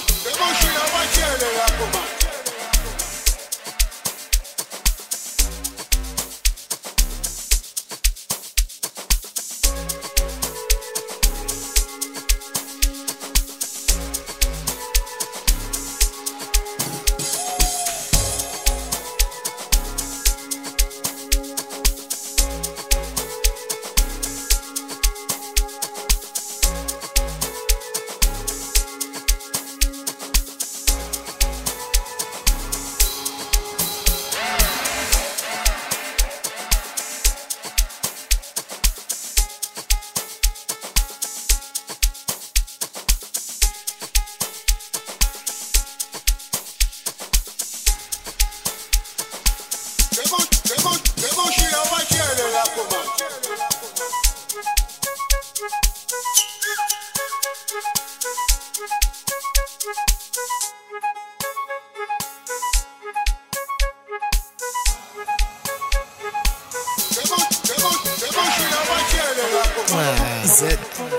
Z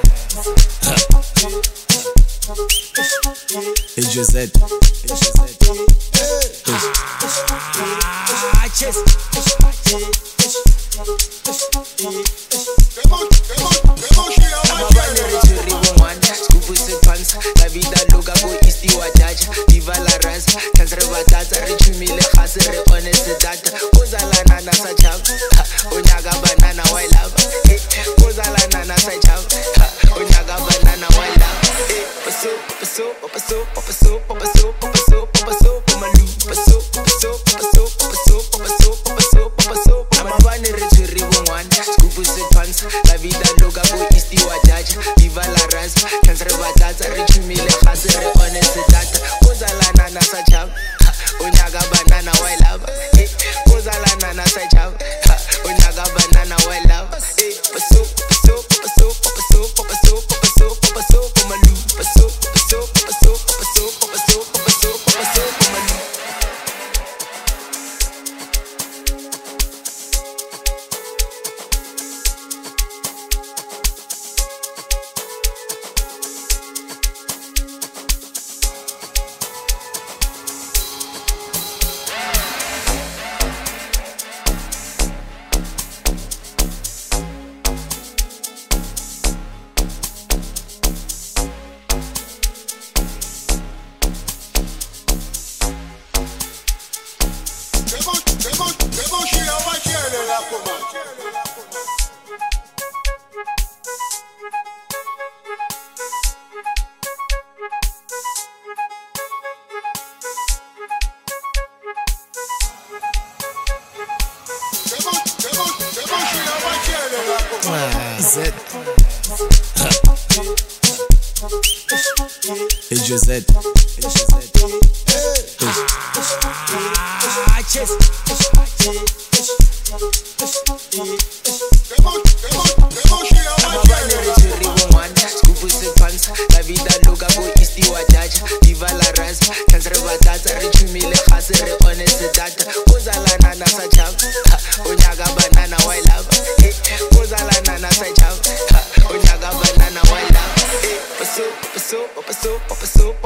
et Josette. La vida loca boy istiwa jaja Viva la raza Kansre batata Richumile khase Re honest data Kozala nana sa cham Onyaga banana why love Kozala nana sa cham Onyaga banana why love Paso, paso, paso, paso, paso, paso, paso, pamalu Paso, paso, paso, paso, paso, paso, paso, Amadwane returi wongwan Skupu se pants La vida loca boy istiwa jaja Viva la raza Kansre batata Richumile khase Re honest data Kozala nana sa cham Onyaga banana why love Kozala nana sa cham Onyaga banana why love Paso, paso, paso, paso, paso, paso, paso, pamalu Paso, paso, paso, paso, paso, paso, paso, pamalu Z et Josette. La vida loca boy istiwa jaja Viva la raza Kansre batata Richumile khase Re honest data Kozala nana sa cham Onyaga banana why love Kozala nana sa cham Onyaga banana why love Paso, paso, paso, paso